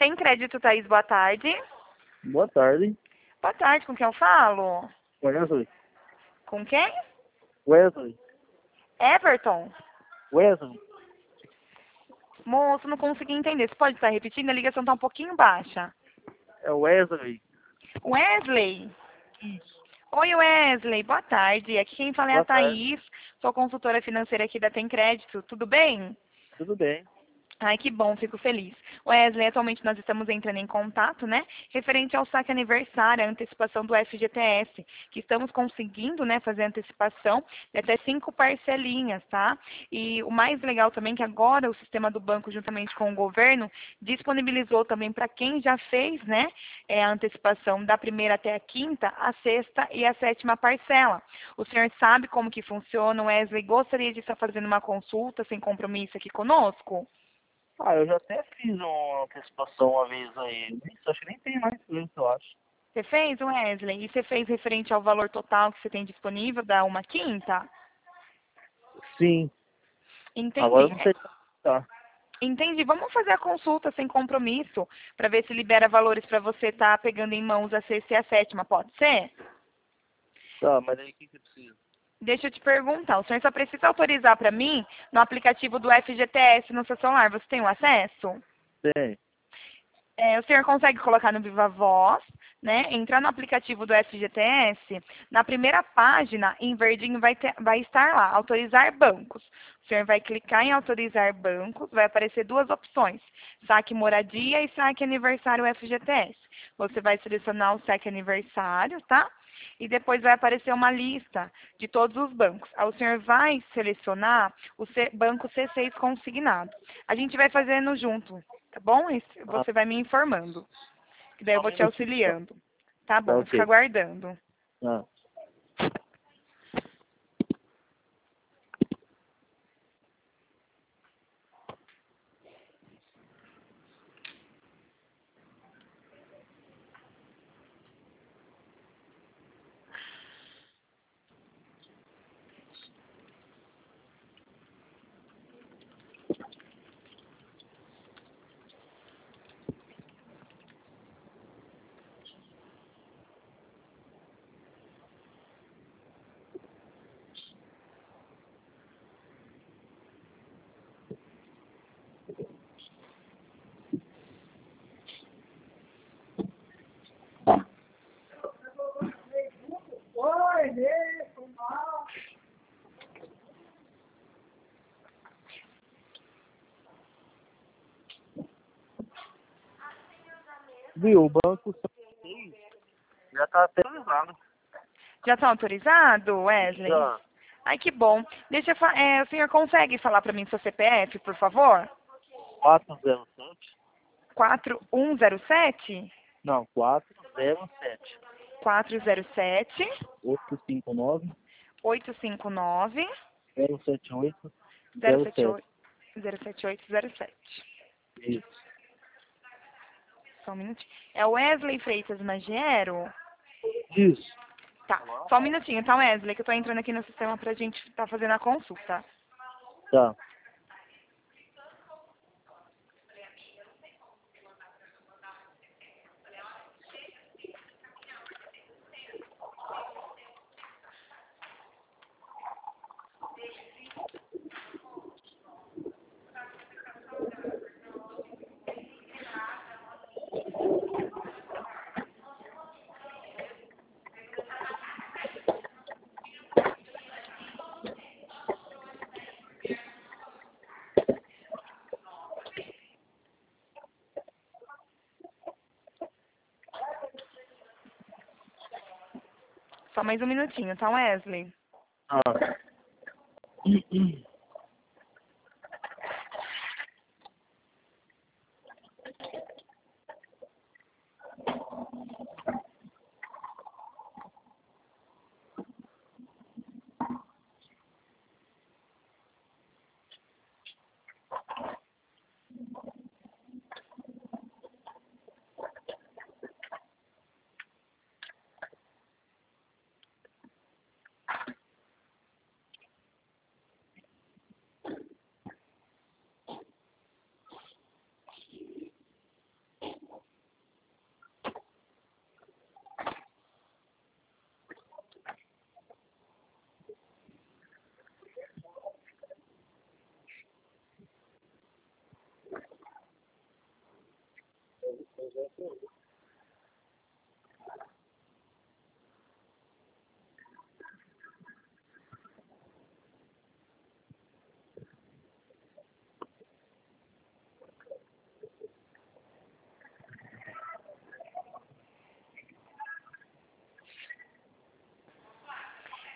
Tem crédito, Thaís? Boa tarde. Boa tarde. Boa tarde, com quem eu falo? Wesley. Com quem? Wesley. Everton. Wesley. Moço, não consegui entender. Você pode estar repetindo? A ligação tá um pouquinho baixa. É Wesley. Wesley. Oi, Wesley. Boa tarde. Aqui quem fala é a Boa tarde. Thaís. Sou consultora financeira aqui da Tem Crédito. Tudo bem? Tudo bem? Ai, que bom, fico feliz. Wesley, atualmente nós estamos entrando em contato, né? Referente ao saque aniversário, a antecipação do FGTS, que estamos conseguindo, né, fazer a antecipação de até 5 parcelinhas, tá? E o mais legal também é que agora o sistema do banco, juntamente com o governo, disponibilizou também para quem já fez, né, a antecipação da primeira até a quinta, a sexta e a sétima parcela. O senhor sabe como que funciona, Wesley? Gostaria de estar fazendo uma consulta sem compromisso aqui conosco? Eu já até fiz uma antecipação uma vez aí. Acho que nem tem mais isso, eu acho. Você fez, Wesley? E você fez referente ao valor total que você tem disponível da uma quinta? Sim. Agora eu Entendi. não sei como tá. Entendi. Vamos fazer a consulta sem compromisso para ver se libera valores para você estar pegando em mãos a sexta e a sétima. Pode ser? Tá, mas aí o que precisa? Deixa eu te perguntar. O senhor só precisa autorizar para mim no aplicativo do FGTS no seu celular. Você tem o acesso? Tem. O senhor consegue colocar no Viva Voz, né? Entrar no aplicativo do FGTS, na primeira página, em verdinho, vai estar lá, autorizar bancos. O senhor vai clicar em autorizar bancos, vai aparecer duas opções, saque moradia e saque aniversário FGTS. Você vai selecionar o saque aniversário, tá? E depois vai aparecer uma lista de todos os bancos. Aí o senhor vai selecionar o banco C6 consignado. A gente vai fazendo junto, tá bom? Ah, Você vai me informando, que daí eu só um vou te minutinho. auxiliando. Tá Tá, bom, fica ok. aguardando. Ah. Viu, o banco já tá até atualizado. Já está autorizado, Wesley? Já. Ai, que bom. O senhor consegue falar para mim seu CPF, por favor? 407. 4107 Não, 407. 407 859 859 078 07. 078 07807. Isso. Só um minutinho. É Wesley Freitas Magiero? Isso. Tá, só um minutinho, tá, Wesley? Que eu tô entrando aqui no sistema pra gente tá fazendo a consulta. Tá. Só mais um minutinho, tá, Wesley? Ah.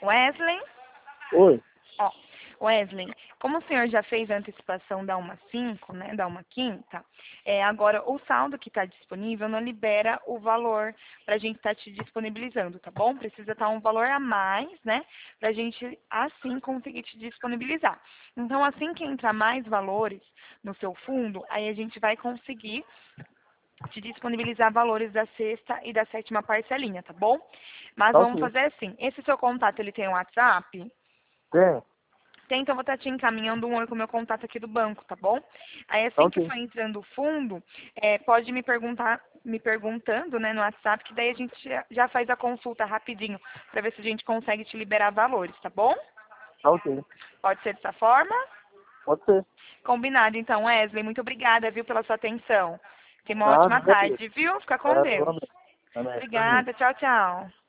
Wesley? Oi. Ó, Wesley, como o senhor já fez a antecipação da 1/5, né, da 1/5, agora o saldo que está disponível não libera o valor para a gente estar te disponibilizando, tá bom? Precisa estar um valor a mais, né, para a gente assim conseguir te disponibilizar. Então, assim que entrar mais valores no seu fundo, aí a gente vai conseguir te disponibilizar valores da sexta e da sétima parcelinha, tá bom? Mas Tá vamos ok. fazer assim, esse seu contato, ele tem um WhatsApp? Tem. Tem, então eu vou estar te encaminhando um oi com o meu contato aqui do banco, tá bom? Aí Tá assim que ok. for entrando o fundo, pode me perguntando, né, no WhatsApp, que daí a gente já faz a consulta rapidinho, para ver se a gente consegue te liberar valores, tá bom? Tá ok. Pode ser dessa forma? Pode ser. Combinado, então, Wesley. Muito obrigada, viu, pela sua atenção. Tenha uma Nada, ótima agradeço. tarde, viu? Fica com Deus. Amém. Amém. Amém. Obrigada. Tchau, tchau.